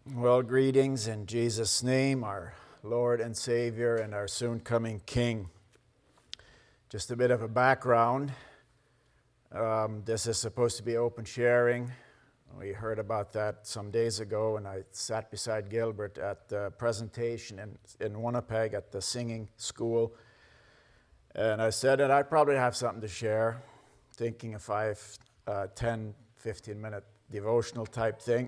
Well, greetings in Jesus' name, our Lord and Savior and our soon-coming King. Just a bit of a background. This is supposed to be open sharing. We heard about that some days ago, and I sat beside Gilbert at the presentation in Winnipeg at the singing school. And I said that I'd probably have something to share, thinking a 10, 15-minute devotional type thing.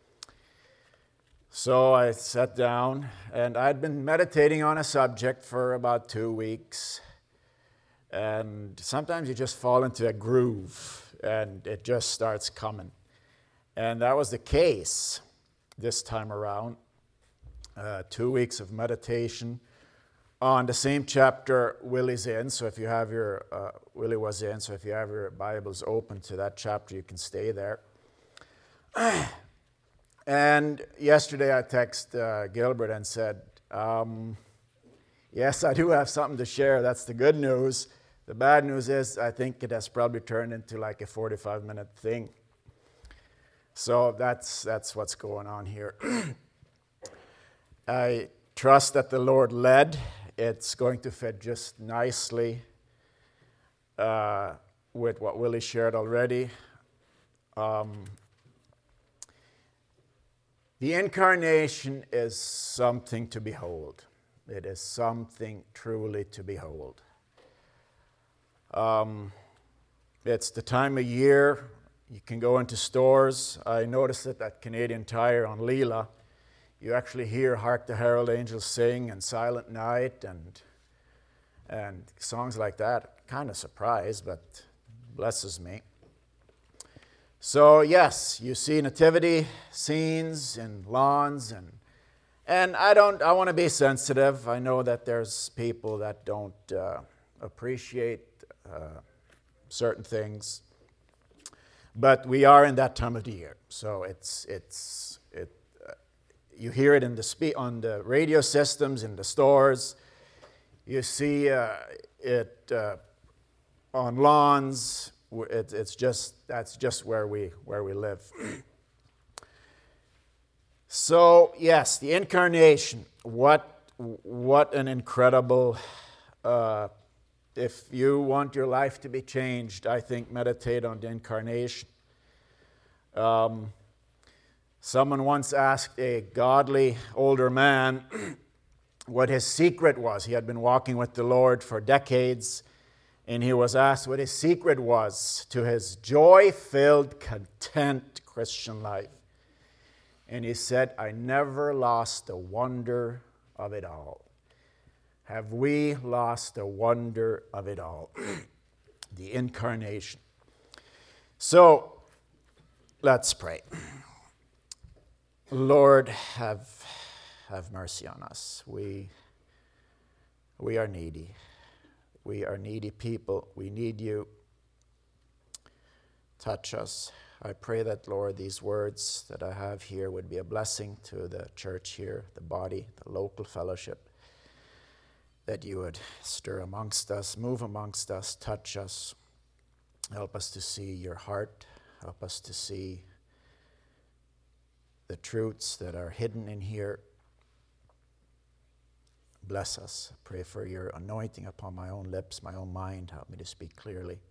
So I sat down, and I'd been meditating on a subject for about 2 weeks. And sometimes you just fall into a groove, and it just starts coming. And that was the case this time around. 2 weeks of meditation on the same chapter Willie's in. So if you have Willie was in, so if you have your Bibles open to that chapter, you can stay there. And yesterday I texted Gilbert and said, yes, I do have something to share. That's the good news. The bad news is I think it has probably turned into like a 45-minute thing. So that's what's going on here. I trust that the Lord led. It's going to fit just nicely with what Willie shared already. The incarnation is something to behold. It is something truly to behold. It's the time of year. You can go into stores. I noticed it at Canadian Tire on Leela. You actually hear Hark the Herald Angels Sing and Silent Night and songs like that. Kind of surprised, but blesses me. So yes, you see nativity scenes and lawns and I want to be sensitive. I know that there's people that don't appreciate certain things, but we are in that time of the year. So you hear it on the radio systems in the stores. You see it on lawns. That's just where we live. So yes, the incarnation. What an incredible. If you want your life to be changed, I think meditate on the incarnation. Someone once asked a godly older man what his secret was. He had been walking with the Lord for decades. And he was asked what his secret was to his joy-filled, content Christian life. And he said, I never lost the wonder of it all. Have we lost the wonder of it all? The incarnation. So, let's pray. Lord, have mercy on us. We are needy. We are needy people. We need you. Touch us. I pray that, Lord, these words that I have here would be a blessing to the church here, the body, the local fellowship, that you would stir amongst us, move amongst us, touch us. Help us to see your heart. Help us to see the truths that are hidden in here. Bless us. Pray for your anointing upon my own lips, my own mind. Help me to speak clearly.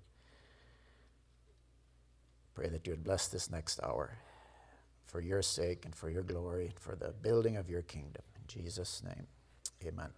Pray that you would bless this next hour for your sake and for your glory and for the building of your kingdom. In Jesus' name, amen.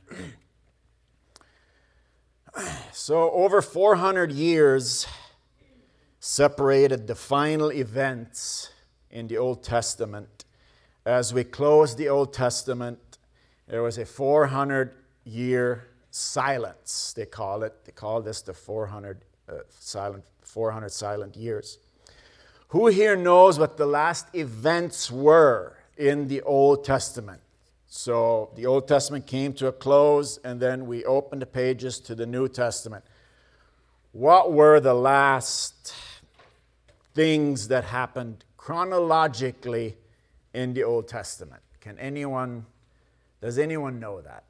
So over 400 years separated the final events in the Old Testament. As we close the Old Testament, there was a 400-year silence, they call it. They call this the 400 silent years. Who here knows what the last events were in the Old Testament? So the Old Testament came to a close, and then we opened the pages to the New Testament. What were the last things that happened chronologically in the Old Testament? Does anyone know that?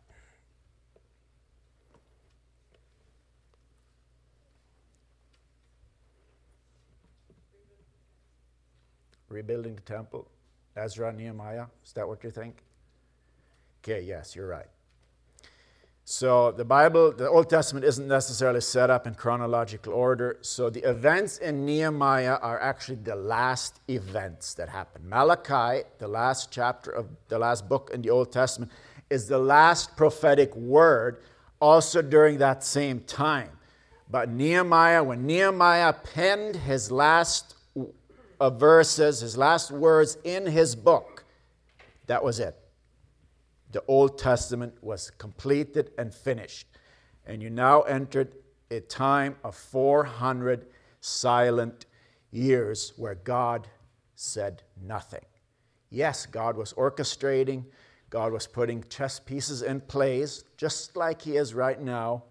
Rebuilding the temple. Ezra, Nehemiah. Is that what you think? Okay, yes, you're right. So the Bible, the Old Testament isn't necessarily set up in chronological order. So the events in Nehemiah are actually the last events that happened. Malachi, the last chapter of the last book in the Old Testament, is the last prophetic word also during that same time. But Nehemiah, when Nehemiah penned his last verses, his last words in his book, that was it. The Old Testament was completed and finished. And you now entered a time of 400 silent years where God said nothing. Yes, God was orchestrating. God was putting chess pieces in place, just like he is right now.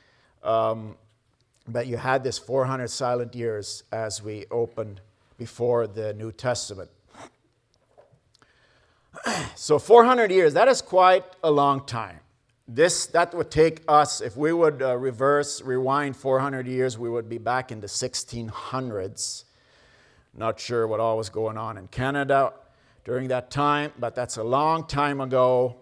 But you had this 400 silent years as we opened before the New Testament. So 400 years, that is quite a long time. That would take us, if we would rewind 400 years, we would be back in the 1600s. Not sure what all was going on in Canada during that time, but that's a long time ago.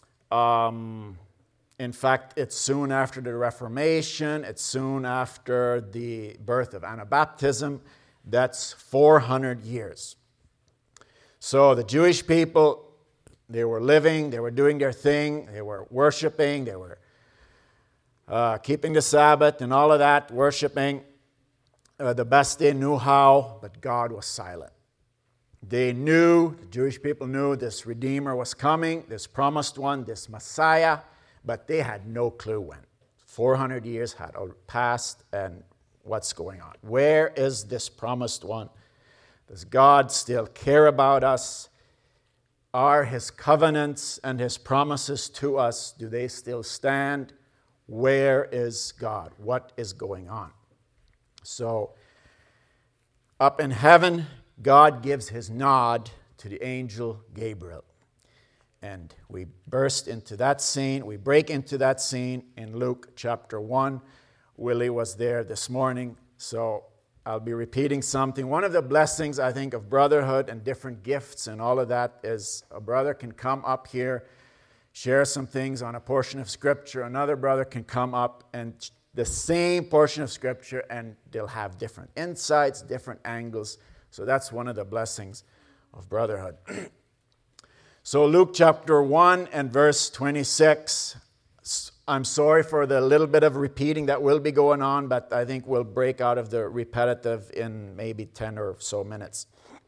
In fact, it's soon after the Reformation. It's soon after the birth of Anabaptism. That's 400 years. So the Jewish people, they were living, they were doing their thing, they were worshiping, they were keeping the Sabbath and all of that, worshiping the best they knew how, but God was silent. They knew, the Jewish people knew this Redeemer was coming, this promised one, this Messiah, but they had no clue when. 400 years had passed, and what's going on? Where is this promised one? Does God still care about us? Are his covenants and his promises to us, do they still stand? Where is God? What is going on? So, up in heaven, God gives his nod to the angel Gabriel. And we burst into that scene, we break into that scene in Luke chapter 1. Willie was there this morning, so I'll be repeating something. One of the blessings, I think, of brotherhood and different gifts and all of that is a brother can come up here, share some things on a portion of Scripture. Another brother can come up and the same portion of Scripture, and they'll have different insights, different angles. So that's one of the blessings of brotherhood. So Luke chapter 1 and verse 26. I'm sorry for the little bit of repeating that will be going on, but I think we'll break out of the repetitive in maybe 10 or so minutes.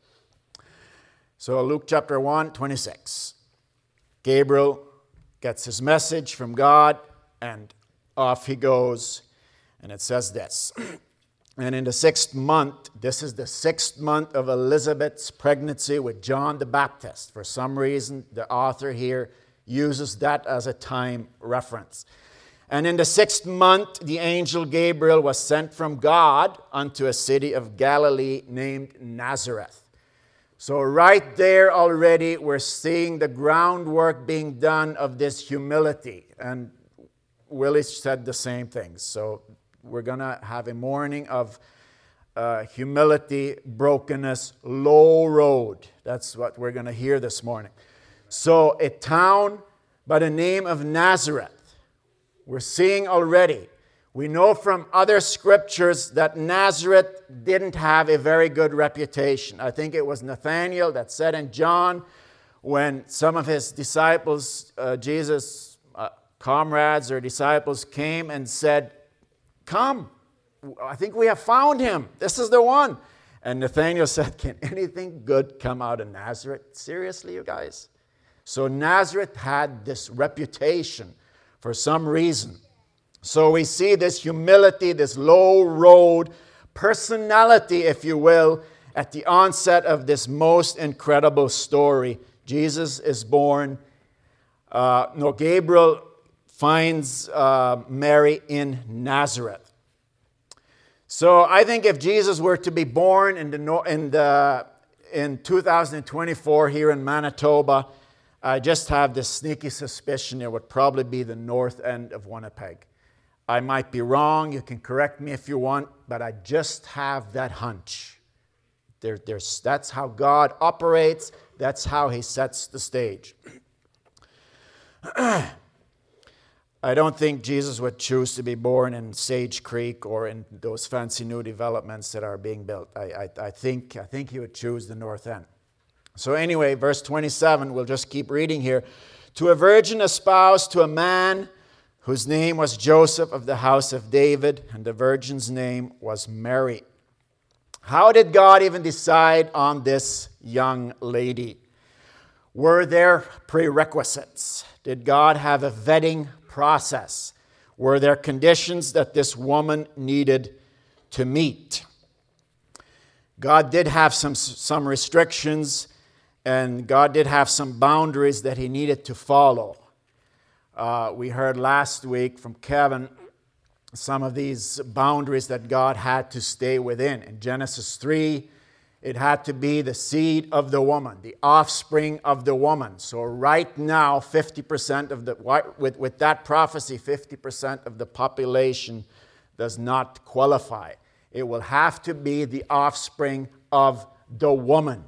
So Luke chapter 1, 26. Gabriel gets his message from God, and off he goes. And it says this. And in the 6th month, this is the 6th month of Elizabeth's pregnancy with John the Baptist. For some reason, the author here uses that as a time reference. And in the 6th month, the angel Gabriel was sent from God unto a city of Galilee named Nazareth. So right there already, we're seeing the groundwork being done of this humility. And Willie said the same thing. So we're going to have a morning of humility, brokenness, low road. That's what we're going to hear this morning. So a town by the name of Nazareth. We're seeing already. We know from other scriptures that Nazareth didn't have a very good reputation. I think it was Nathanael that said in John, when some of his disciples, Jesus' comrades or disciples came and said, "Come, I think we have found him. This is the one." And Nathanael said, "Can anything good come out of Nazareth? Seriously, you guys?" So Nazareth had this reputation for some reason. So we see this humility, this low road personality, if you will, at the onset of this most incredible story. Jesus is born. Gabriel finds Mary in Nazareth. So I think if Jesus were to be born in 2024 here in Manitoba, I just have this sneaky suspicion it would probably be the north end of Winnipeg. I might be wrong. You can correct me if you want, but I just have that hunch. That's how God operates. That's how he sets the stage. I don't think Jesus would choose to be born in Sage Creek or in those fancy new developments that are being built. I think he would choose the North End. So anyway, verse 27, we'll just keep reading here. To a virgin espoused to a man whose name was Joseph of the house of David, and the virgin's name was Mary. How did God even decide on this young lady? Were there prerequisites? Did God have a vetting process? Were there conditions that this woman needed to meet? God did have some restrictions, and God did have some boundaries that he needed to follow. We heard last week from Kevin some of these boundaries that God had to stay within. In Genesis 3, it had to be the seed of the woman, the offspring of the woman. So right now, 50% of with that prophecy, 50% of the population does not qualify. It will have to be the offspring of the woman.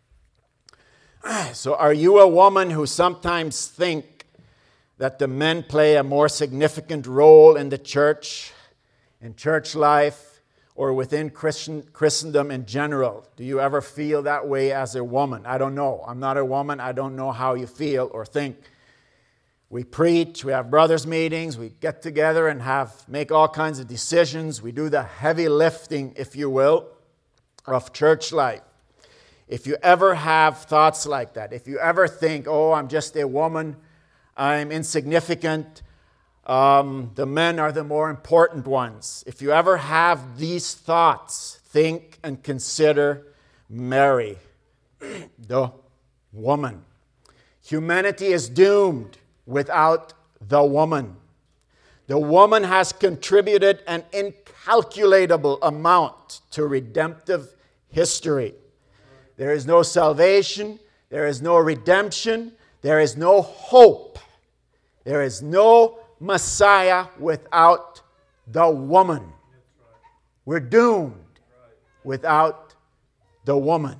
So are you a woman who sometimes think that the men play a more significant role in the church, in church life, or within Christendom in general? Do you ever feel that way as a woman? I don't know. I'm not a woman. I don't know how you feel or think. We preach, we have brothers' meetings, we get together and make all kinds of decisions. We do the heavy lifting, if you will, of church life. If you ever have thoughts like that, if you ever think, oh, I'm just a woman, I'm insignificant, the men are the more important ones. If you ever have these thoughts, think and consider Mary, the woman. Humanity is doomed without the woman. The woman has contributed an incalculable amount to redemptive history. There is no salvation, there is no redemption, there is no hope, there is no Messiah without the woman. We're doomed without the woman.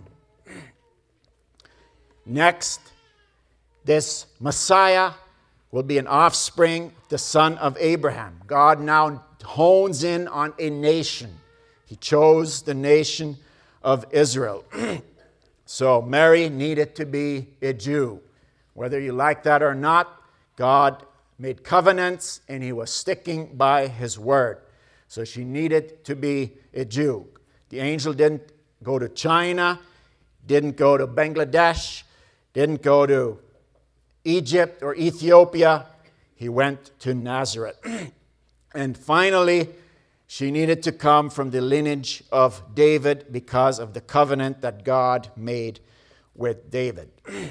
Next, this Messiah will be an offspring, the son of Abraham. God now hones in on a nation. He chose the nation of Israel. So Mary needed to be a Jew. Whether you like that or not, God made covenants, and he was sticking by his word. So she needed to be a Jew. The angel didn't go to China, didn't go to Bangladesh, didn't go to Egypt or Ethiopia. He went to Nazareth. And finally, she needed to come from the lineage of David because of the covenant that God made with David.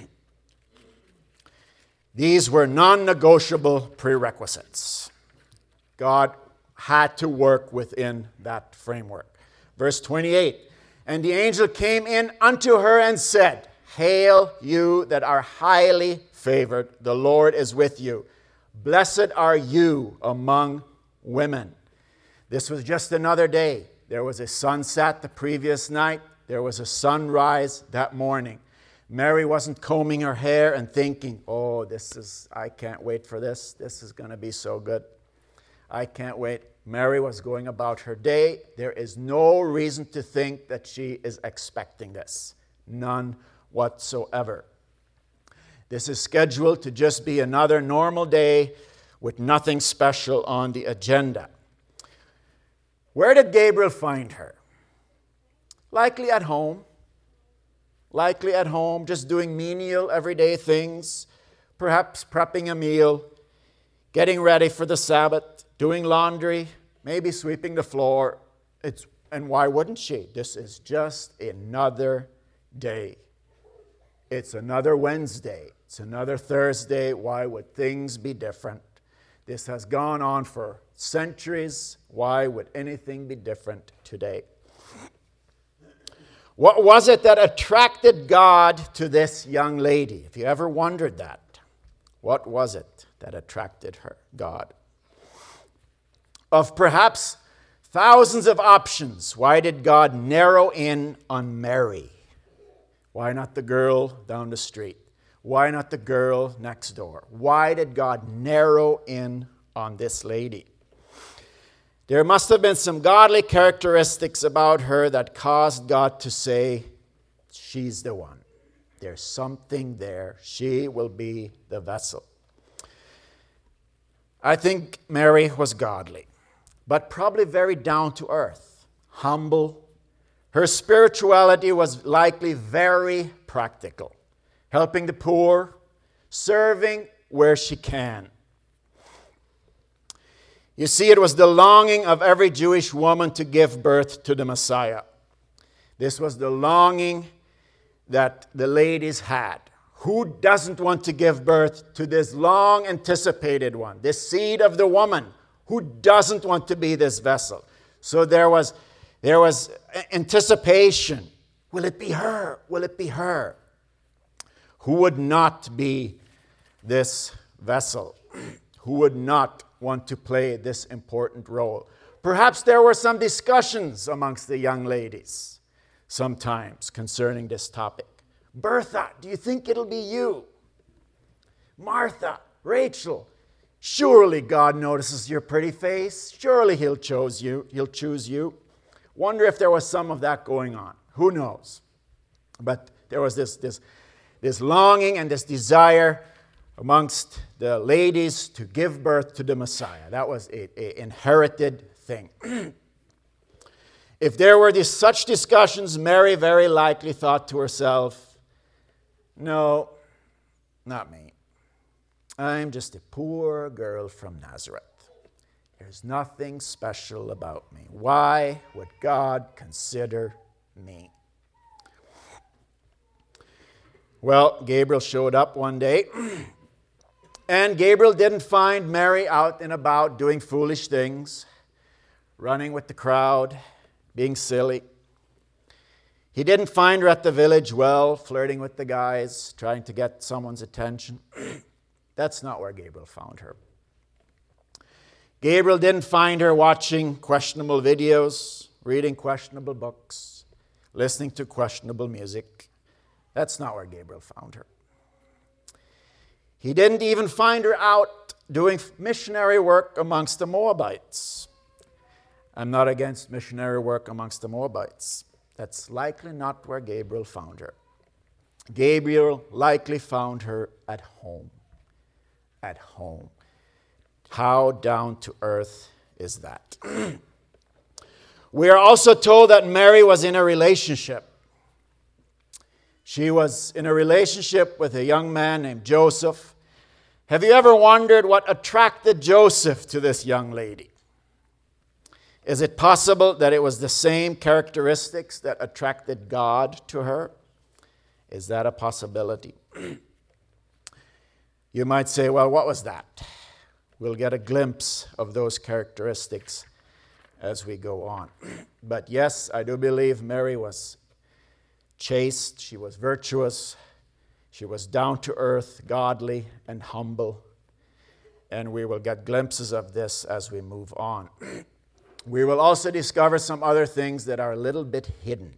These were non-negotiable prerequisites. God had to work within that framework. Verse 28, and the angel came in unto her and said, Hail, you that are highly favored, the Lord is with you. Blessed are you among women. This was just another day. There was a sunset the previous night. There was a sunrise that morning. Mary wasn't combing her hair and thinking, oh, I can't wait for this. This is going to be so good. I can't wait. Mary was going about her day. There is no reason to think that she is expecting this. None whatsoever. This is scheduled to just be another normal day with nothing special on the agenda. Where did Gabriel find her? Likely at home. Likely at home, just doing menial, everyday things, perhaps prepping a meal, getting ready for the Sabbath, doing laundry, maybe sweeping the floor. And why wouldn't she? This is just another day. It's another Wednesday. It's another Thursday. Why would things be different? This has gone on for centuries. Why would anything be different today? What was it that attracted God to this young lady? If you ever wondered that, what was it that attracted God? Of perhaps thousands of options, why did God narrow in on Mary? Why not the girl down the street? Why not the girl next door? Why did God narrow in on this lady? There must have been some godly characteristics about her that caused God to say, she's the one. There's something there. She will be the vessel. I think Mary was godly, but probably very down to earth, humble. Her spirituality was likely very practical, helping the poor, serving where she can. You see, it was the longing of every Jewish woman to give birth to the Messiah. This was the longing that the ladies had. Who doesn't want to give birth to this long anticipated one, this seed of the woman? Who doesn't want to be this vessel? So there was anticipation. Will it be her? Will it be her? Who would not be this vessel? Who would not want to play this important role? Perhaps there were some discussions amongst the young ladies sometimes concerning this topic. Bertha, do you think it'll be you? Martha, Rachel, surely God notices your pretty face. Surely He'll choose you. Wonder if there was some of that going on. Who knows? But there was this longing and this desire amongst the ladies to give birth to the Messiah. That was an inherited thing. If there were such discussions, Mary very likely thought to herself, no, not me. I'm just a poor girl from Nazareth. There's nothing special about me. Why would God consider me? Well, Gabriel showed up one day, and Gabriel didn't find Mary out and about doing foolish things, running with the crowd, being silly. He didn't find her at the village well, flirting with the guys, trying to get someone's attention. That's not where Gabriel found her. Gabriel didn't find her watching questionable videos, reading questionable books, listening to questionable music. That's not where Gabriel found her. He didn't even find her out doing missionary work amongst the Moabites. I'm not against missionary work amongst the Moabites. That's likely not where Gabriel found her. Gabriel likely found her at home. At home. How down to earth is that? We are also told that Mary was in a relationship. She was in a relationship with a young man named Joseph. Have you ever wondered what attracted Joseph to this young lady? Is it possible that it was the same characteristics that attracted God to her? Is that a possibility? You might say, well, what was that? We'll get a glimpse of those characteristics as we go on. But yes, I do believe Mary was chaste, she was virtuous, she was down to earth, godly, and humble. And we will get glimpses of this as we move on. We will also discover some other things that are a little bit hidden.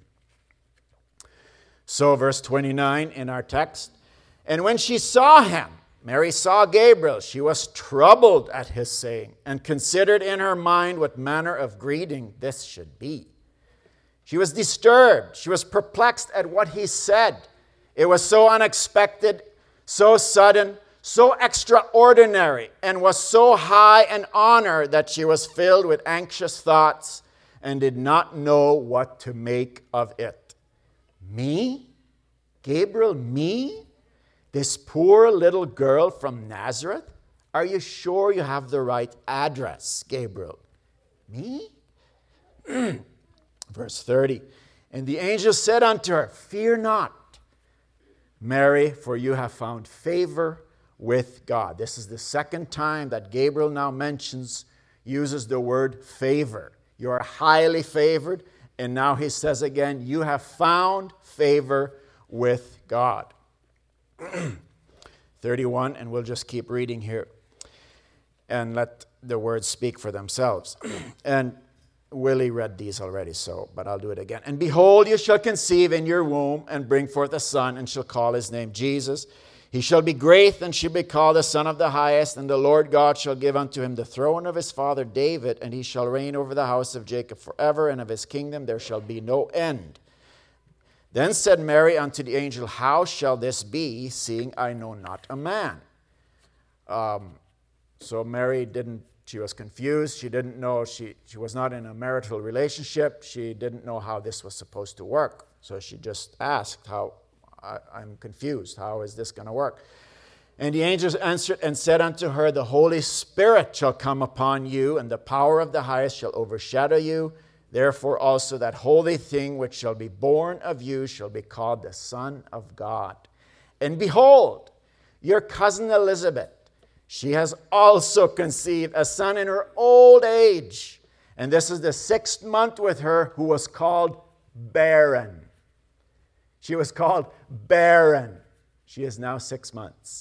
So, verse 29 in our text, and when she saw him, Mary saw Gabriel, she was troubled at his saying, and considered in her mind what manner of greeting this should be. She was disturbed, she was perplexed at what he said. It was so unexpected, so sudden, so extraordinary, and was so high an honor that she was filled with anxious thoughts and did not know what to make of it. Me? Gabriel, me? This poor little girl from Nazareth? Are you sure you have the right address, Gabriel? Me? Verse 30, and the angel said unto her, fear not, Mary, for you have found favor with God. This is the second time that Gabriel now uses the word favor. You are highly favored, and now he says again, you have found favor with God. 31, and we'll just keep reading here and let the words speak for themselves. And Willie read these already, but I'll do it again. And behold, you shall conceive in your womb and bring forth a son, and shall call his name Jesus. He shall be great, and shall be called the Son of the Highest, and the Lord God shall give unto him the throne of his father David, and he shall reign over the house of Jacob forever, and of his kingdom there shall be no end. Then said Mary unto the angel, How shall this be, seeing I know not a man? So Mary she was confused. She didn't know, she was not in a marital relationship. She didn't know how this was supposed to work. So she just asked, I'm confused. How is this going to work? And the angels answered and said unto her, The Holy Spirit shall come upon you, and the power of the highest shall overshadow you. Therefore also that holy thing which shall be born of you shall be called the Son of God. And behold, your cousin Elizabeth, she has also conceived a son in her old age. And this is the 6th month with her, who was called barren. She was called barren. She is now 6 months.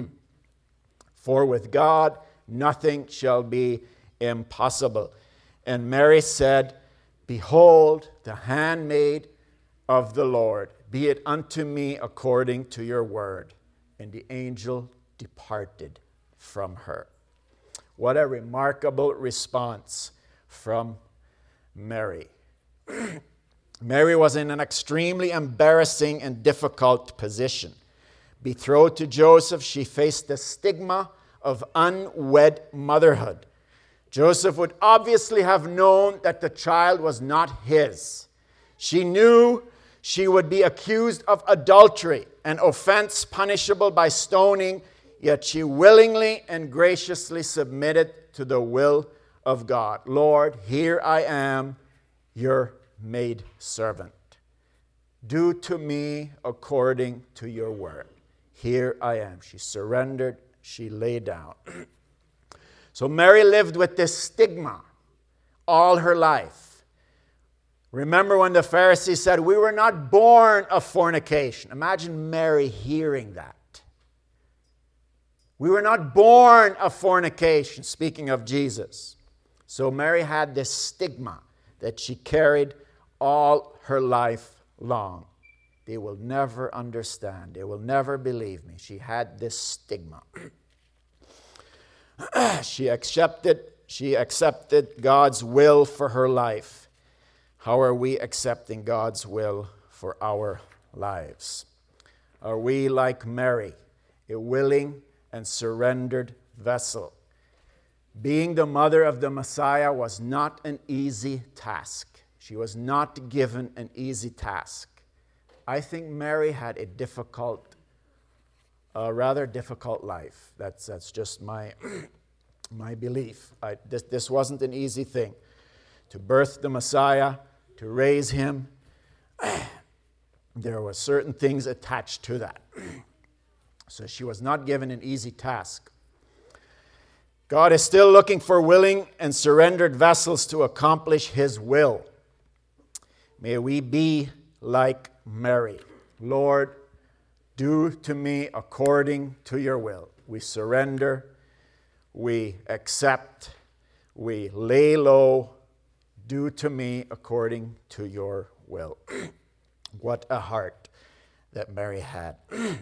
For with God nothing shall be impossible. And Mary said, Behold, the handmaid of the Lord, be it unto me according to your word. And the angel departed from her. What a remarkable response from Mary. Mary was in an extremely embarrassing and difficult position. Betrothed to Joseph, she faced the stigma of unwed motherhood. Joseph would obviously have known that the child was not his. She knew she would be accused of adultery, an offense punishable by stoning, yet she willingly and graciously submitted to the will of God. Lord, here I am, your maidservant. Do to me according to your word. Here I am. She surrendered. She lay down. So Mary lived with this stigma all her life. Remember when the Pharisees said, we were not born of fornication. Imagine Mary hearing that. We were not born of fornication, speaking of Jesus. So Mary had this stigma that she carried all her life long. They will never understand. They will never believe me. She had this stigma. She accepted God's will for her life. How are we accepting God's will for our lives? Are we like Mary, a willing and surrendered vessel? Being the mother of the Messiah was not an easy task. She was not given an easy task. I think Mary had a rather difficult life. That's just my belief. This wasn't an easy thing. To birth the Messiah, to raise him, there were certain things attached to that. So she was not given an easy task. God is still looking for willing and surrendered vessels to accomplish his will. May we be like Mary. Lord, do to me according to your will. We surrender, we accept, we lay low. Do to me according to your will. What a heart that Mary had.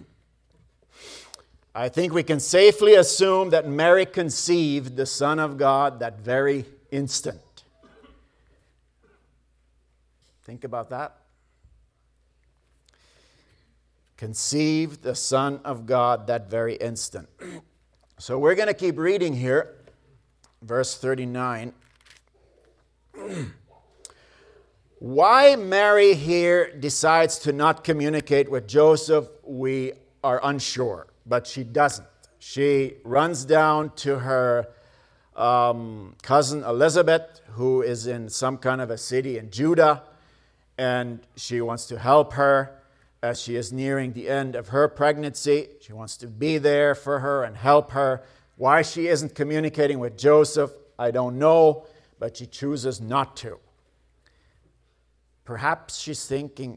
I think we can safely assume that Mary conceived the Son of God that very instant. Think about that. Conceived the Son of God that very instant. So we're going to keep reading here. Verse 39. Why Mary here decides to not communicate with Joseph, we are unsure. But she doesn't. She runs down to her cousin Elizabeth, who is in some kind of a city in Judah, and she wants to help her as she is nearing the end of her pregnancy. She wants to be there for her and help her. Why she isn't communicating with Joseph, I don't know, but she chooses not to. Perhaps she's thinking,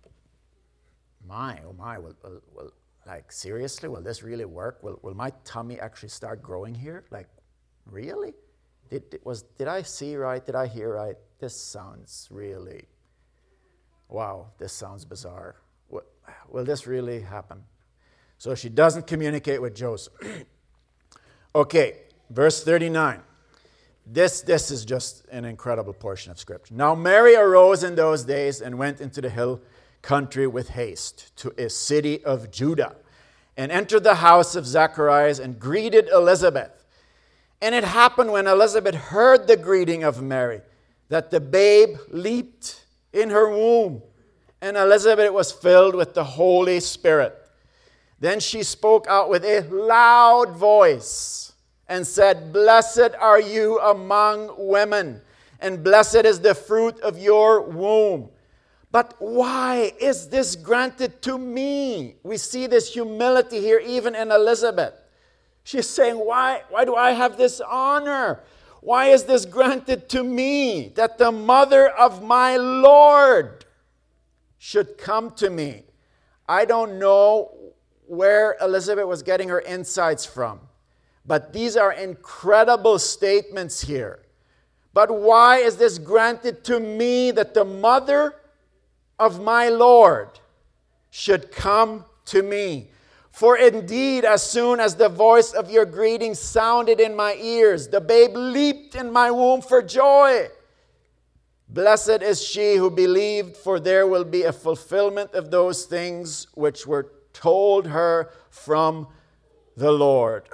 like, seriously, will this really work? Will my tummy actually start growing here? Like, really? Did I see right? Did I hear right? This sounds really, wow, this sounds bizarre. Will this really happen? So she doesn't communicate with Joseph. Okay, verse 39. This is just an incredible portion of Scripture. Now Mary arose in those days and went into the hill country with haste to a city of Judah, and entered the house of Zacharias and greeted Elizabeth. And it happened when Elizabeth heard the greeting of Mary that the babe leaped in her womb, and Elizabeth was filled with the Holy Spirit. Then she spoke out with a loud voice and said, "Blessed are you among women, and blessed is the fruit of your womb. But why is this granted to me?" We see this humility here even in Elizabeth. She's saying, why do I have this honor? Why is this granted to me, that the mother of my Lord should come to me? I don't know where Elizabeth was getting her insights from, but these are incredible statements here. But why is this granted to me, that the mother of my Lord should come to me? For indeed, as soon as the voice of your greeting sounded in my ears, the babe leaped in my womb for joy. Blessed is she who believed, for there will be a fulfillment of those things which were told her from the Lord.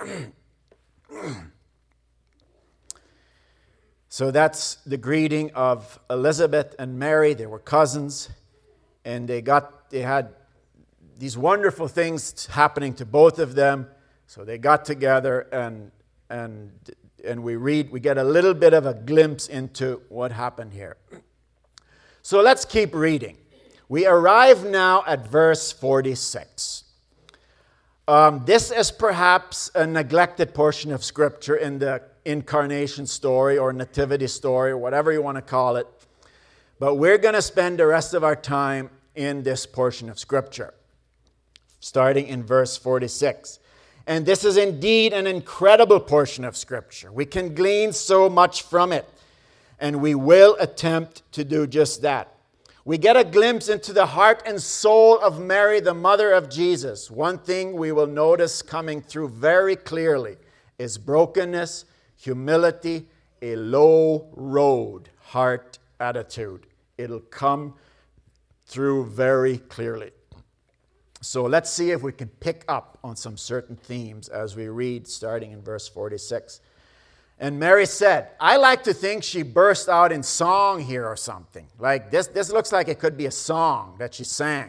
So that's the greeting of Elizabeth and Mary. They were cousins, and they had these wonderful things happening to both of them. So they got together, and we get a little bit of a glimpse into what happened here. So let's keep reading. We arrive now at verse 46. This is perhaps a neglected portion of Scripture in the incarnation story or nativity story, or whatever you want to call it. But we're going to spend the rest of our time in this portion of Scripture, starting in verse 46. And this is indeed an incredible portion of Scripture. We can glean so much from it, and we will attempt to do just that. We get a glimpse into the heart and soul of Mary, the mother of Jesus. One thing we will notice coming through very clearly is brokenness, humility, a low road heart attitude. It'll come through very clearly. So let's see if we can pick up on some certain themes as we read, starting in verse 46. And Mary said, I like to think she burst out in song here or something. Like this looks like it could be a song that she sang.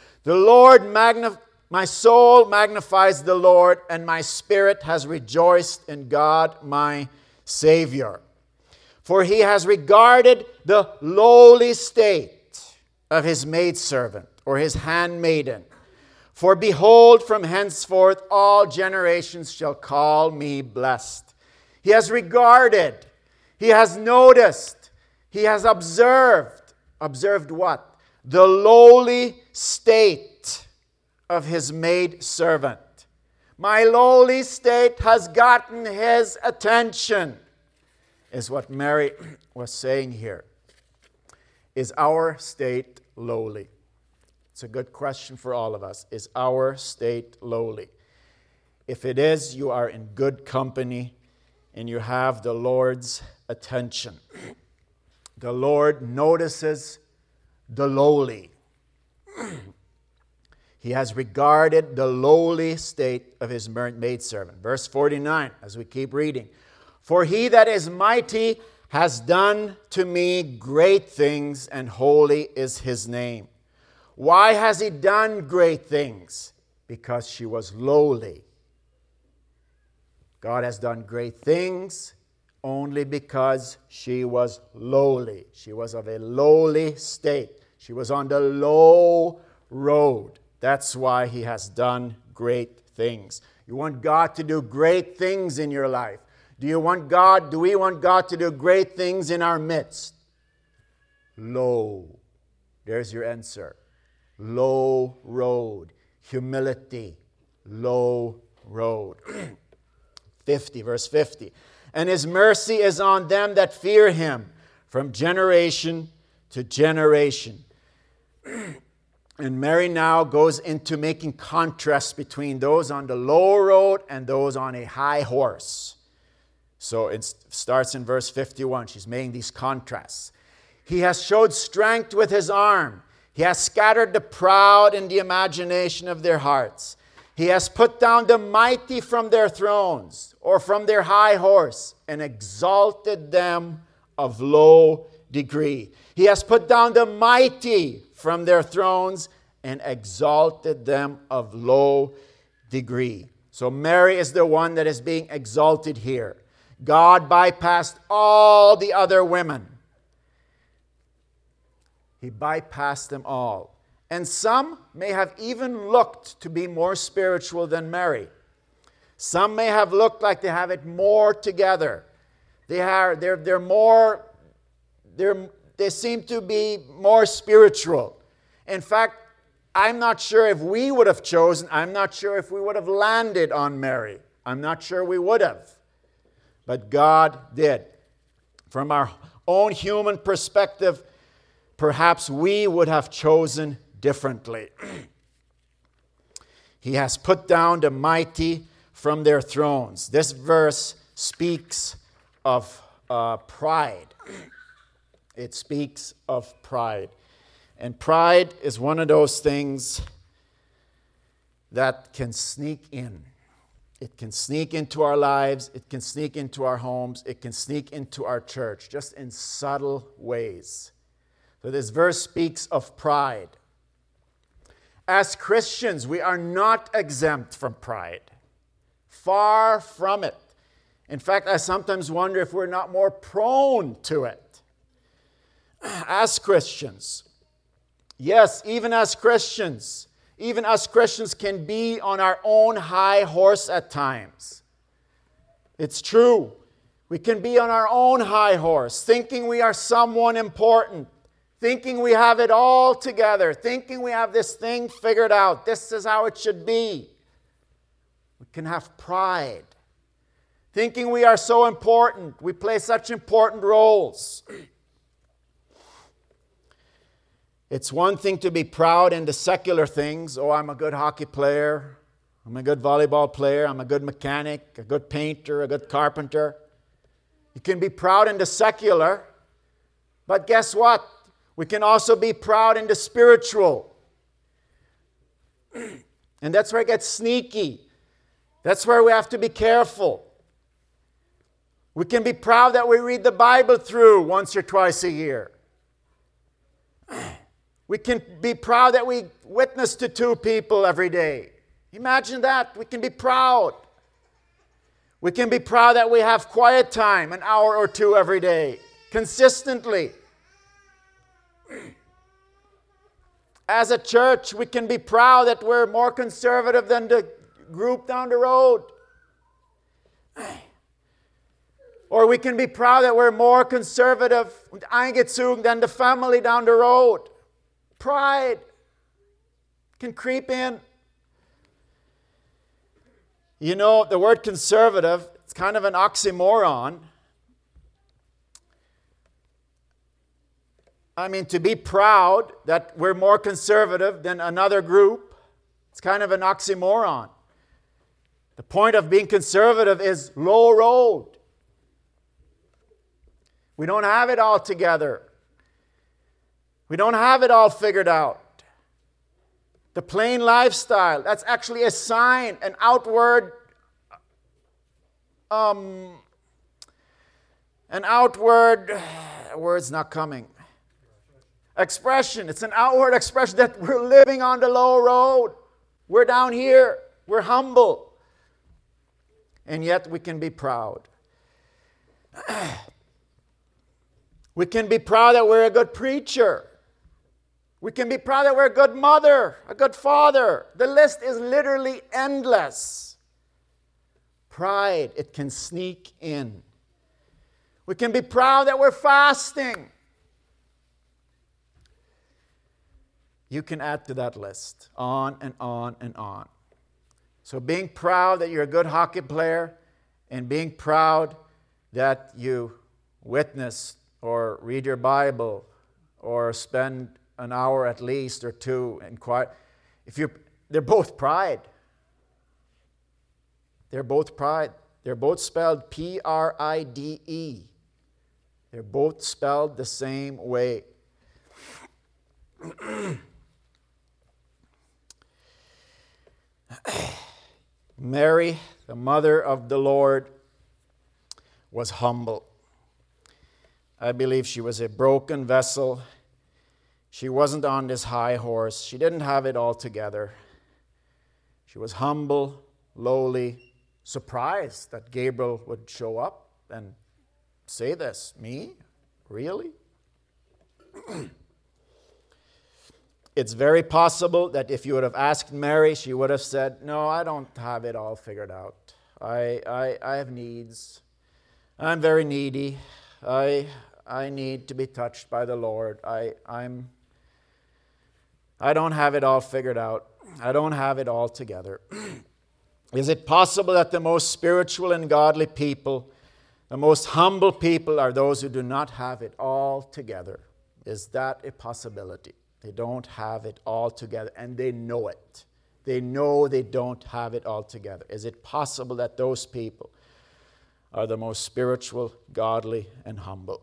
My soul magnifies the Lord, and my spirit has rejoiced in God my Savior. For he has regarded the lowly state of his maidservant, or his handmaiden. For behold, from henceforth all generations shall call me blessed. He has regarded, he has noticed, he has observed. Observed what? The lowly state of his maidservant. My lowly state has gotten his attention, is what Mary was saying here. Is our state lowly? It's a good question for all of us. Is our state lowly? If it is, you are in good company and you have the Lord's attention. The Lord notices the lowly. He has regarded the lowly state of his maidservant. Verse 49, as we keep reading. For he that is mighty has done to me great things, and holy is his name. Why has he done great things? Because she was lowly. God has done great things only because she was lowly. She was of a lowly state. She was on the low road. That's why he has done great things. You want God to do great things in your life. Do we want God to do great things in our midst? Low. There's your answer. Low road. Humility. Low road. 50, verse 50. and his mercy is on them that fear him from generation to generation. And Mary now goes into making contrasts between those on the low road and those on a high horse. So it starts in verse 51. She's making these contrasts. He has showed strength with his arm. He has scattered the proud in the imagination of their hearts. He has put down the mighty from their thrones or from their high horse and exalted them of low degree. He has put down the mighty from their thrones and exalted them of low degree. So Mary is the one that is being exalted here. God bypassed all the other women. He bypassed them all. And some may have even looked to be more spiritual than Mary. Some may have looked like they have it more together. They seem to be more spiritual. In fact, I'm not sure if we would have chosen, I'm not sure if we would have landed on Mary. I'm not sure we would have. But God did. From our own human perspective, perhaps we would have chosen differently. He has put down the mighty from their thrones. This verse speaks of pride. It speaks of pride. And pride is one of those things that can sneak in. It can sneak into our lives. It can sneak into our homes. It can sneak into our church, just in subtle ways. So this verse speaks of pride. As Christians, we are not exempt from pride. Far from it. In fact, I sometimes wonder if we're not more prone to it. As Christians, yes, even as Christians can be on our own high horse at times. It's true. We can be on our own high horse, thinking we are someone important, thinking we have it all together, thinking we have this thing figured out. This is how it should be. We can have pride, thinking we are so important. We play such important roles. It's one thing to be proud in the secular things. Oh, I'm a good hockey player. I'm a good volleyball player. I'm a good mechanic, a good painter, a good carpenter. You can be proud in the secular. But guess what? We can also be proud in the spiritual. And that's where it gets sneaky. That's where we have to be careful. We can be proud that we read the Bible through once or twice a year. We can be proud that we witness to 2 people every day. Imagine that. We can be proud. We can be proud that we have quiet time, an hour or 2 every day, consistently. As a church, we can be proud that we're more conservative than the group down the road. Or we can be proud that we're more conservative than the family down the road. Pride can creep in. You know, the word conservative, it's kind of an oxymoron. I mean, to be proud that we're more conservative than another group, it's kind of an oxymoron. The point of being conservative is low road. We don't have it all together. We don't have it all figured out. The plain lifestyle, that's actually a sign, an outward word's not coming. Expression. It's an outward expression that we're living on the low road. We're down here. We're humble. And yet we can be proud. We can be proud that we're a good preacher. We can be proud that we're a good mother, a good father. The list is literally endless. Pride, it can sneak in. We can be proud that we're fasting. You can add to that list, on and on and on. So being proud that you're a good hockey player and being proud that you witness or read your Bible or spend an hour at least or two in quiet. They're both pride. They're both pride. They're both spelled Pride. They're both spelled the same way. Mary, the mother of the Lord, was humble. I believe she was a broken vessel. She wasn't on this high horse. She didn't have it all together. She was humble, lowly, surprised that Gabriel would show up and say this. Me? Really? It's very possible that if you would have asked Mary, she would have said, no, I don't have it all figured out. I have needs. I'm very needy. I need to be touched by the Lord. I don't have it all figured out. I don't have it all together. Is it possible that the most spiritual and godly people, the most humble people, are those who do not have it all together? Is that a possibility? They don't have it all together, and they know it. They know they don't have it all together. Is it possible that those people are the most spiritual, godly, and humble?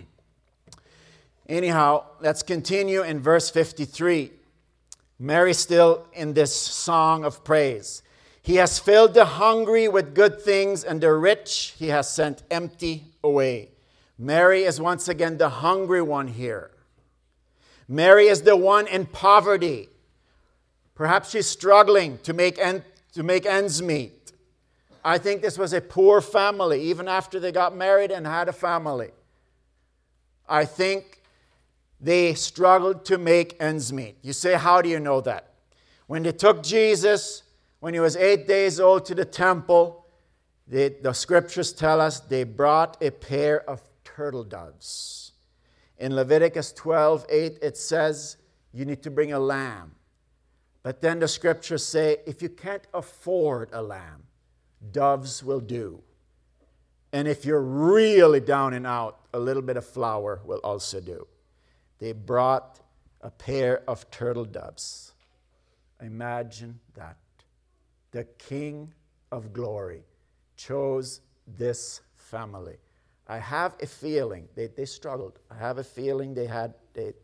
Anyhow, let's continue in verse 53. Mary still in this song of praise. He has filled the hungry with good things, and the rich he has sent empty away. Mary is once again the hungry one here. Mary is the one in poverty. Perhaps she's struggling to make ends meet. I think this was a poor family, even after they got married and had a family. I think they struggled to make ends meet. You say, how do you know that? When they took Jesus, when he was 8 days old, to the temple, the scriptures tell us they brought a pair of turtle doves. In Leviticus 12:8, it says you need to bring a lamb. But then the scriptures say, if you can't afford a lamb, doves will do. And if you're really down and out, a little bit of flour will also do. They brought a pair of turtle doves. Imagine that. The King of Glory chose this family. I have a feeling they struggled. I have a feeling they had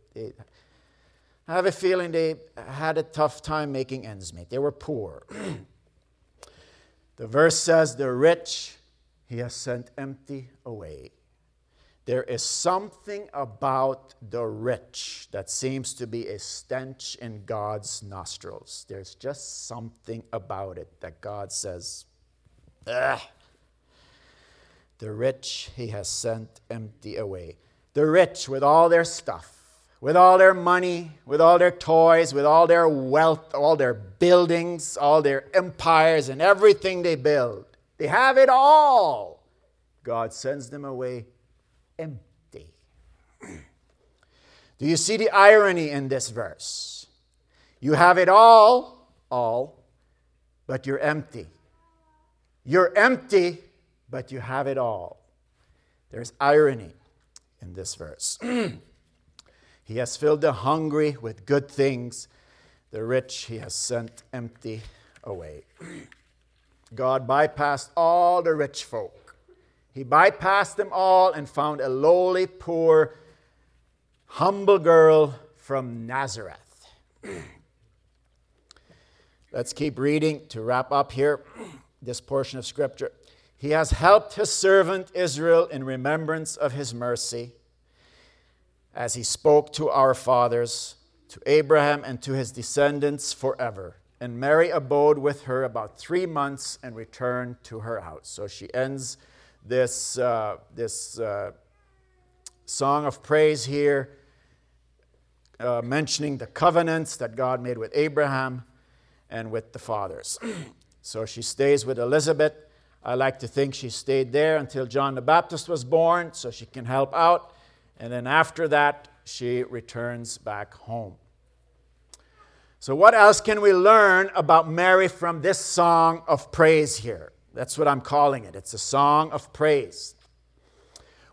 a tough time making ends meet. They were poor. The verse says, the rich he has sent empty away. There is something about the rich that seems to be a stench in God's nostrils. There's just something about it that God says, ugh. The rich he has sent empty away. The rich with all their stuff, with all their money, with all their toys, with all their wealth, all their buildings, all their empires and everything they build. They have it all. God sends them away empty. Do you see the irony in this verse? You have it all, but you're empty. You're empty, but you have it all. There's irony in this verse. He has filled the hungry with good things. The rich he has sent empty away. God bypassed all the rich folk. He bypassed them all and found a lowly, poor, humble girl from Nazareth. Let's keep reading to wrap up here this portion of Scripture. He has helped his servant Israel in remembrance of his mercy, as he spoke to our fathers, to Abraham and to his descendants forever. And Mary abode with her about 3 months and returned to her house. So she ends this song of praise here, mentioning the covenants that God made with Abraham and with the fathers. So she stays with Elizabeth. I like to think she stayed there until John the Baptist was born so she can help out. And then after that, she returns back home. So what else can we learn about Mary from this song of praise here? That's what I'm calling it. It's a song of praise.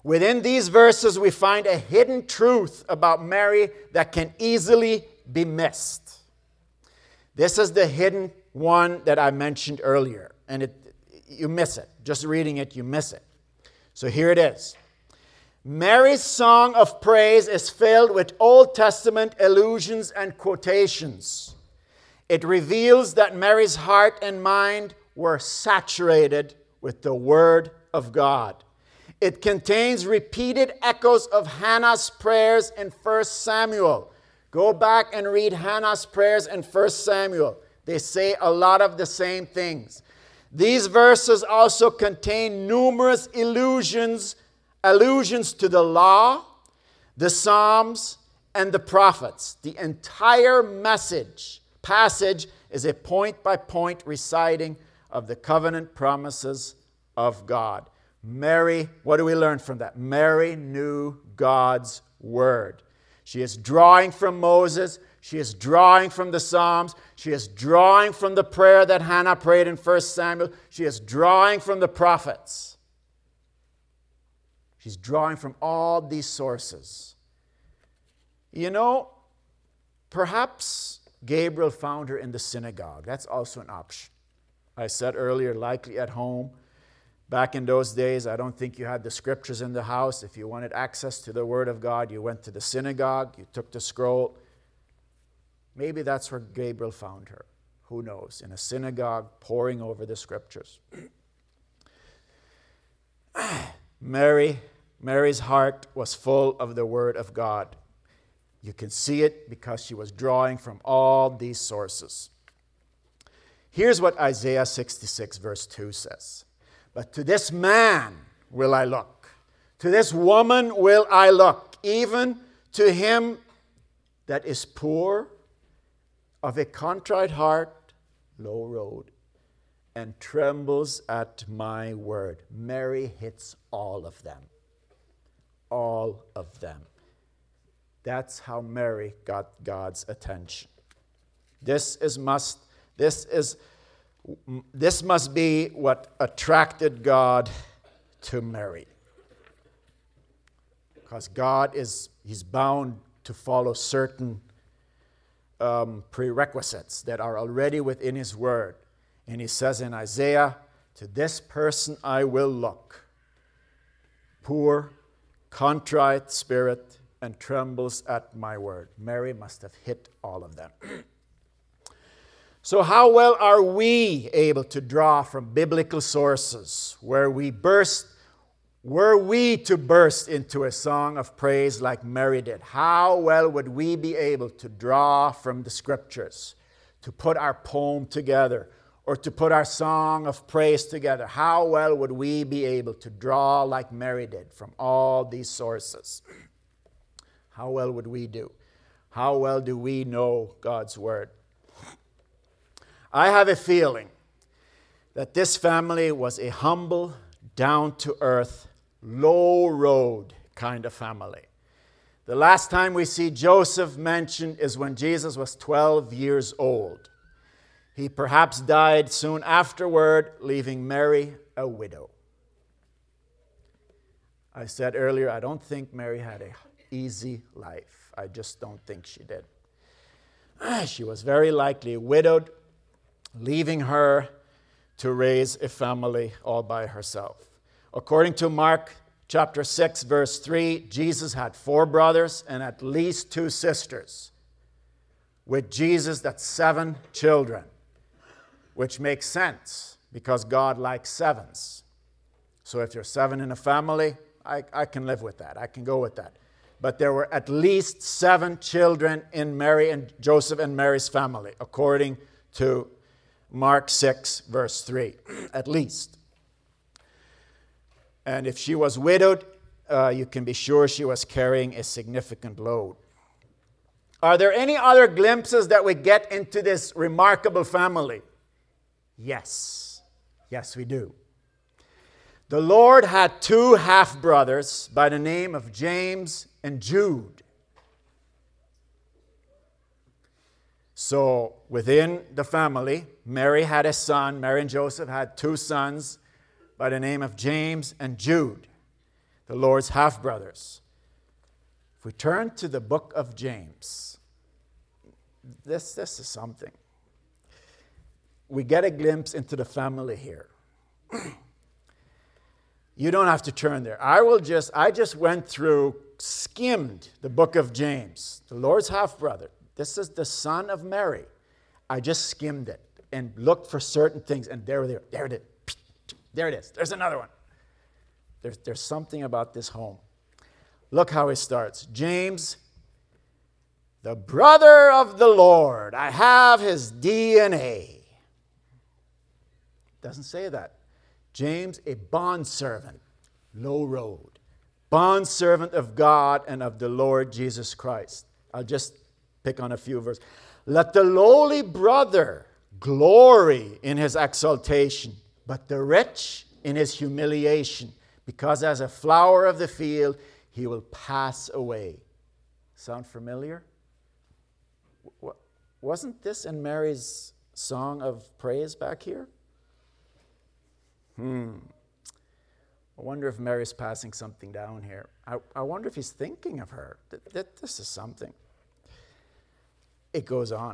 Within these verses, we find a hidden truth about Mary that can easily be missed. This is the hidden one that I mentioned earlier, and you miss it. Just reading it, you miss it. So here it is. Mary's song of praise is filled with Old Testament allusions and quotations. It reveals that Mary's heart and mind were saturated with the Word of God. It contains repeated echoes of Hannah's prayers in 1 Samuel. Go back and read Hannah's prayers in 1 Samuel. They say a lot of the same things. These verses also contain numerous allusions to the law, the Psalms, and the prophets. The entire passage is a point-by-point reciting of the covenant promises of God. Mary, what do we learn from that? Mary knew God's word. She is drawing from Moses. She is drawing from the Psalms. She is drawing from the prayer that Hannah prayed in 1 Samuel. She is drawing from the prophets. She's drawing from all these sources. You know, perhaps Gabriel found her in the synagogue. That's also an option. I said earlier, likely at home. Back in those days, I don't think you had the scriptures in the house. If you wanted access to the Word of God, you went to the synagogue, you took the scroll. Maybe that's where Gabriel found her. Who knows? In a synagogue, poring over the scriptures. Mary's heart was full of the Word of God. You can see it because she was drawing from all these sources. Here's what Isaiah 66 verse 2 says. But to this man will I look. To this woman will I look. Even to him that is poor, of a contrite heart, low road, and trembles at my word. Mary hits all of them. All of them. That's how Mary got God's attention. This must be what attracted God to Mary. Because God He's bound to follow certain prerequisites that are already within His Word. And He says in Isaiah, to this person I will look. Poor, contrite spirit, and trembles at my word. Mary must have hit all of them. So how well are we able to draw from biblical sources were we to burst into a song of praise like Mary did? How well would we be able to draw from the scriptures, to put our poem together, or to put our song of praise together? How well would we be able to draw like Mary did from all these sources? How well would we do? How well do we know God's word? I have a feeling that this family was a humble, down-to-earth, low-road kind of family. The last time we see Joseph mentioned is when Jesus was 12 years old. He perhaps died soon afterward, leaving Mary a widow. I said earlier, I don't think Mary had an easy life. I just don't think she did. She was very likely widowed, leaving her to raise a family all by herself. According to Mark chapter 6, verse 3, Jesus had 4 brothers and at least 2 sisters. With Jesus, that's 7 children, which makes sense because God likes 7s. So if you're 7 in a family, I can live with that. I can go with that. But there were at least 7 children in Mary and Joseph and Mary's family, according to Mark 6, verse 3, at least. And if she was widowed, you can be sure she was carrying a significant load. Are there any other glimpses that we get into this remarkable family? Yes. Yes, we do. The Lord had 2 half-brothers by the name of James and Jude. So within the family, Mary had a son. Mary and Joseph had 2 sons by the name of James and Jude. the Lord's half-brothers. If we turn to the book of James, this is something. We get a glimpse into the family here. You don't have to turn there. I just went through, skimmed the book of James, the Lord's half-brother. This is the son of Mary. I just skimmed it and looked for certain things, and there it is. There it is. There's another one. There's something about this home. Look how it starts. James, the brother of the Lord. I have his DNA. Doesn't say that. James, a bondservant, low road. Bondservant of God and of the Lord Jesus Christ. I'll just pick on a few verses. Let the lowly brother glory in his exaltation, but the rich in his humiliation, because as a flower of the field, he will pass away. Sound familiar? Wasn't this in Mary's song of praise back here? I wonder if Mary's passing something down here. I wonder if he's thinking of her. This is something. It goes on.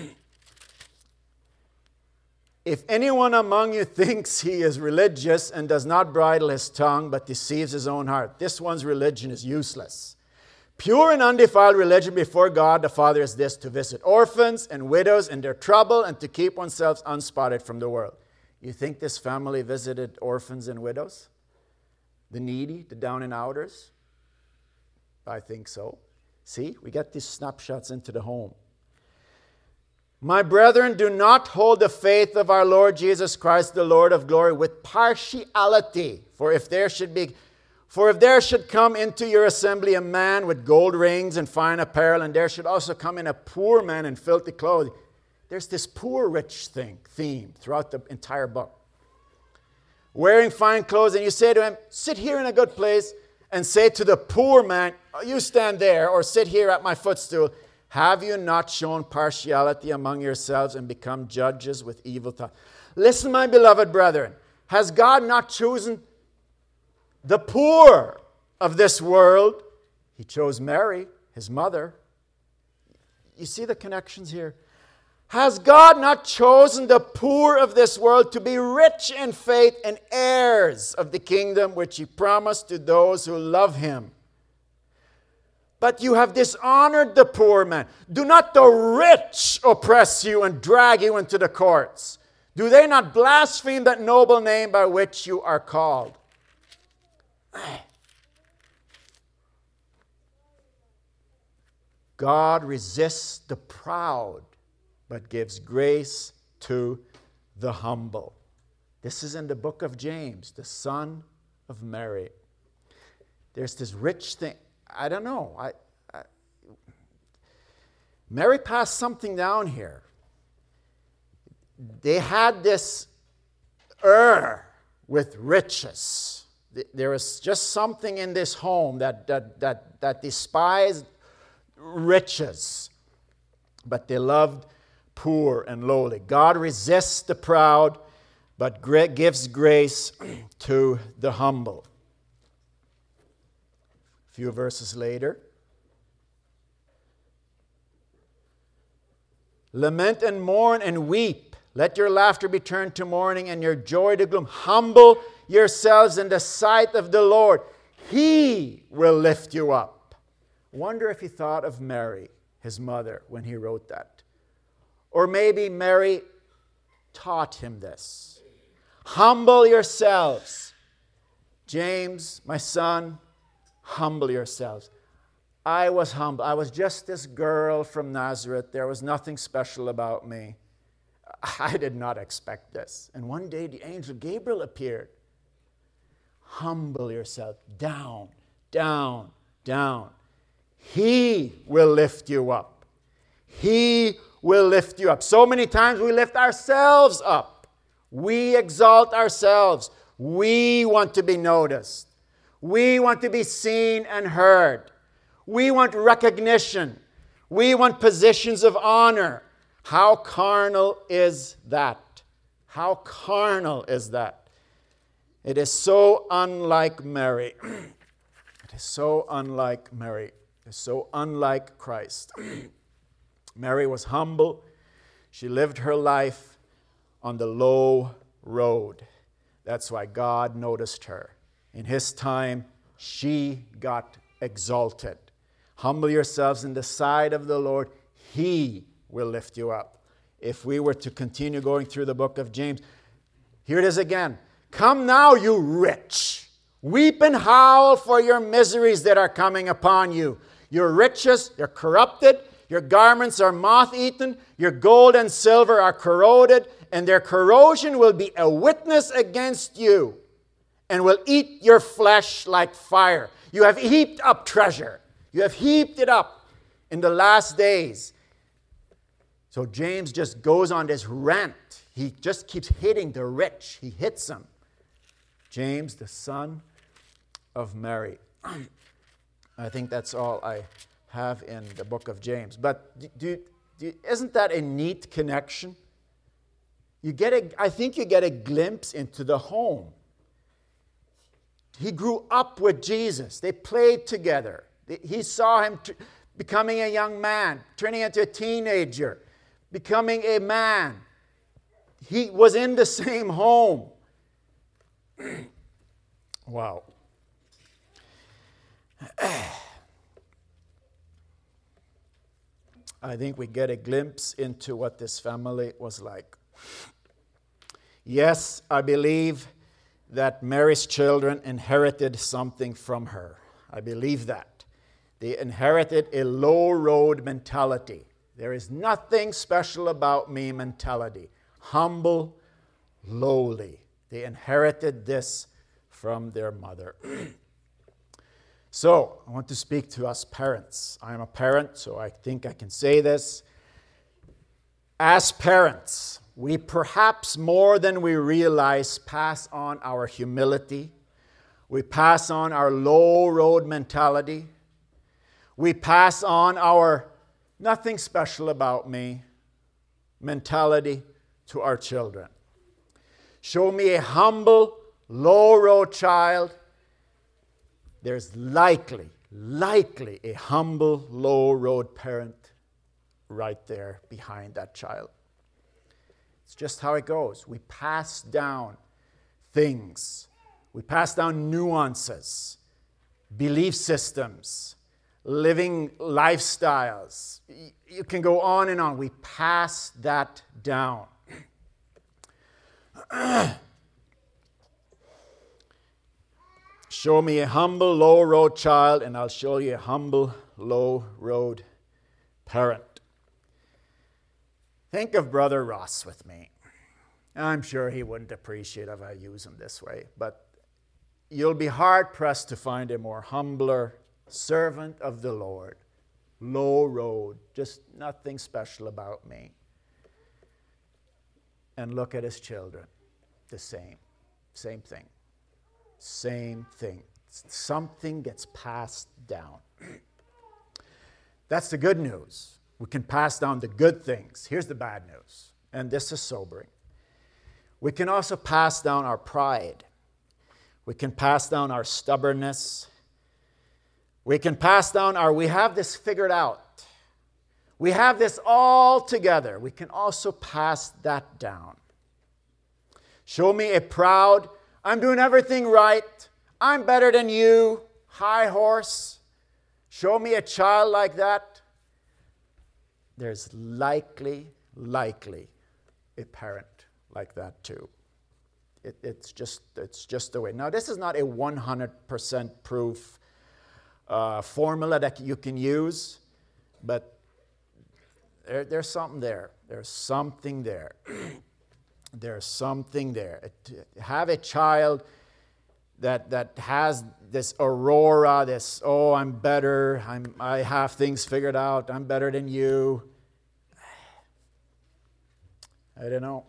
If anyone among you thinks he is religious and does not bridle his tongue but deceives his own heart, this one's religion is useless. Pure and undefiled religion before God the Father is this, to visit orphans and widows in their trouble and to keep oneself unspotted from the world. You think this family visited orphans and widows? The needy, the down and outers? I think so. See, we get these snapshots into the home. My brethren, do not hold the faith of our Lord Jesus Christ, the Lord of glory, with partiality. For if there should come into your assembly a man with gold rings and fine apparel, and there should also come in a poor man in filthy clothes. There's this poor rich theme throughout the entire book. Wearing fine clothes, and you say to him, sit here in a good place, and say to the poor man, you stand there, or sit here at my footstool. Have you not shown partiality among yourselves and become judges with evil thoughts? Listen, my beloved brethren, has God not chosen the poor of this world? He chose Mary, his mother. You see the connections here? Has God not chosen the poor of this world to be rich in faith and heirs of the kingdom which he promised to those who love him? But you have dishonored the poor man. Do not the rich oppress you and drag you into the courts? Do they not blaspheme that noble name by which you are called? God resists the proud, but gives grace to the humble. This is in the book of James, the son of Mary. There's this rich thing. I don't know. Mary passed something down here. They had this with riches. There was just something in this home that despised riches, but they loved poor and lowly. God resists the proud, but gives grace to the humble. A few verses later. Lament and mourn and weep. Let your laughter be turned to mourning and your joy to gloom. Humble yourselves in the sight of the Lord. He will lift you up. Wonder if he thought of Mary, his mother, when he wrote that. Or maybe Mary taught him this. Humble yourselves. James, my son, humble yourselves. I was humble. I was just this girl from Nazareth. There was nothing special about me. I did not expect this. And one day the angel Gabriel appeared. Humble yourself. Down, down, down. He will lift you up. He will lift you up. So many times we lift ourselves up. We exalt ourselves. We want to be noticed. We want to be seen and heard. We want recognition. We want positions of honor. How carnal is that? How carnal is that? It is so unlike Mary. is so unlike Mary. It's so unlike Christ. Mary was humble. She lived her life on the low road. That's why God noticed her. In His time, she got exalted. Humble yourselves in the sight of the Lord. He will lift you up. If we were to continue going through the book of James, here it is again. Come now, you rich. Weep and howl for your miseries that are coming upon you. Your riches are corrupted. Your garments are moth-eaten. Your gold and silver are corroded. And their corrosion will be a witness against you and will eat your flesh like fire. You have heaped up treasure. You have heaped it up in the last days. So James just goes on this rant. He just keeps hitting the rich. He hits them. James, the son of Mary. I think that's all I have in the book of James. But isn't that a neat connection? I think you get a glimpse into the home. He grew up with Jesus. They played together. He saw him becoming a young man, turning into a teenager, becoming a man. He was in the same home. Wow. I think we get a glimpse into what this family was like. Yes, I believe that Mary's children inherited something from her. I believe that. They inherited a low road mentality. There is nothing special about me mentality. Humble, lowly. They inherited this from their mother. So, I want to speak to us parents. I am a parent, so I think I can say this. As parents, we perhaps more than we realize pass on our humility. We pass on our low road mentality. We pass on our nothing special about me mentality to our children. Show me a humble, low road child. There's likely a humble, low road parent right there behind that child. It's just how it goes. We pass down things. We pass down nuances, belief systems, living lifestyles. You can go on and on. We pass that down. Show me a humble, low road child, and I'll show you a humble, low road parent. Think of Brother Ross with me. I'm sure he wouldn't appreciate if I use him this way, but you'll be hard-pressed to find a more humbler servant of the Lord. Low road, just nothing special about me. And look at his children. The same thing. Same thing. Something gets passed down. That's the good news. We can pass down the good things. Here's the bad news, and this is sobering. We can also pass down our pride. We can pass down our stubbornness. We can pass down we have this figured out. We have this all together. We can also pass that down. Show me a proud, I'm doing everything right, I'm better than you, high horse. Show me a child like that. There's likely a parent like that too. It's just the way. Now, this is not a 100% proof formula that you can use, but there's something there. There's something there. There's something there. Have a child that has this aurora, this, oh, I'm better, I have things figured out, I'm better than you. I don't know.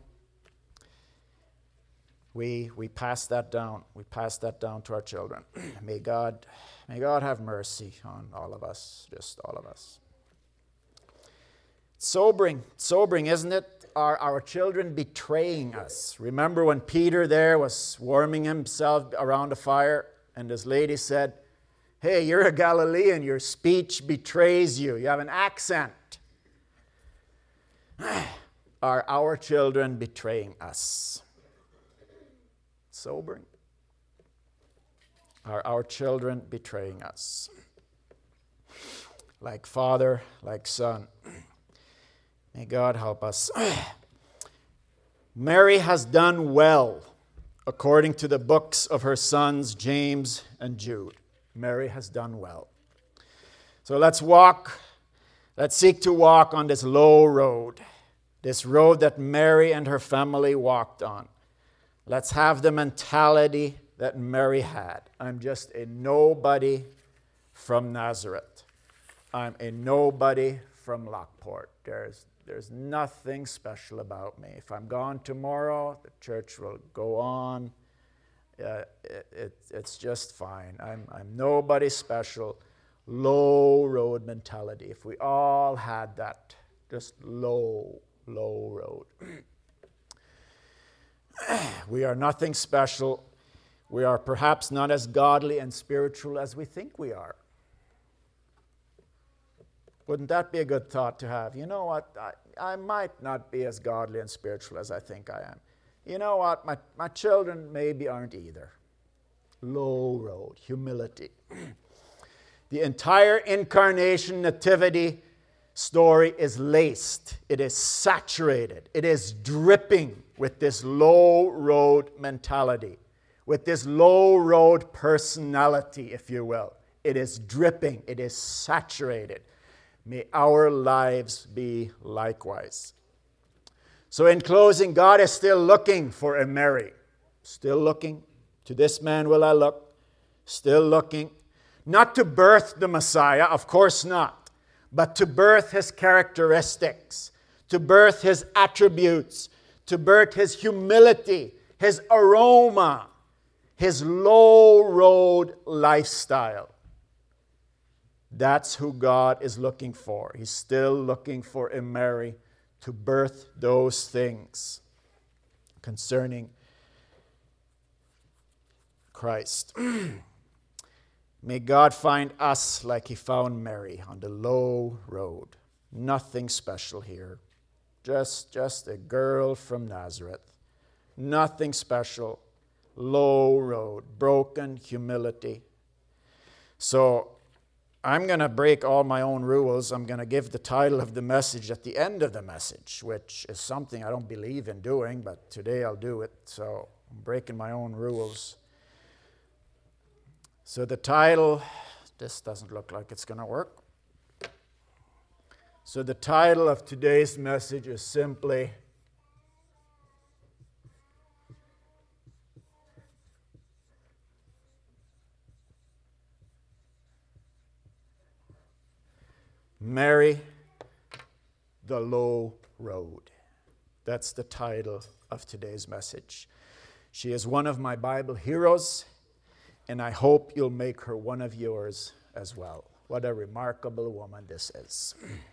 We pass that down. We pass that down to our children. May God have mercy on all of us, just all of us. Sobering, isn't it? Are our children betraying us? Remember when Peter there was warming himself around the fire and this lady said, Hey, you're a Galilean. Your speech betrays you. You have an accent. Are our children betraying us? Sobering. Are our children betraying us? Like father, like son. May God help us. Mary has done well, according to the books of her sons, James and Jude. Mary has done well. So let's seek to walk on this low road, this road that Mary and her family walked on. Let's have the mentality that Mary had. I'm just a nobody from Nazareth. I'm a nobody from Lockport. There's nothing special about me. If I'm gone tomorrow, the church will go on. It's just fine. I'm nobody special. Low road mentality. If we all had that, just low road. We are nothing special. We are perhaps not as godly and spiritual as we think we are. Wouldn't that be a good thought to have? You know what? I might not be as godly and spiritual as I think I am. You know what? My children maybe aren't either. Low road, humility. The entire incarnation nativity story is laced. It is saturated. It is dripping with this low road mentality, with this low road personality, if you will. It is dripping. It is saturated. May our lives be likewise. So in closing, God is still looking for a Mary. Still looking. To this man will I look. Still looking. Not to birth the Messiah, of course not. But to birth his characteristics. To birth his attributes. To birth his humility. His aroma. His low road lifestyle. That's who God is looking for. He's still looking for a Mary to birth those things concerning Christ. May God find us like he found Mary on the low road. Nothing special here. Just a girl from Nazareth. Nothing special. Low road. Broken humility. So I'm going to break all my own rules. I'm going to give the title of the message at the end of the message, which is something I don't believe in doing, but today I'll do it. So I'm breaking my own rules. So the title, this doesn't look like it's going to work. So the title of today's message is simply Mary, the Low Road. That's the title of today's message. She is one of my Bible heroes, and I hope you'll make her one of yours as well. What a remarkable woman this is.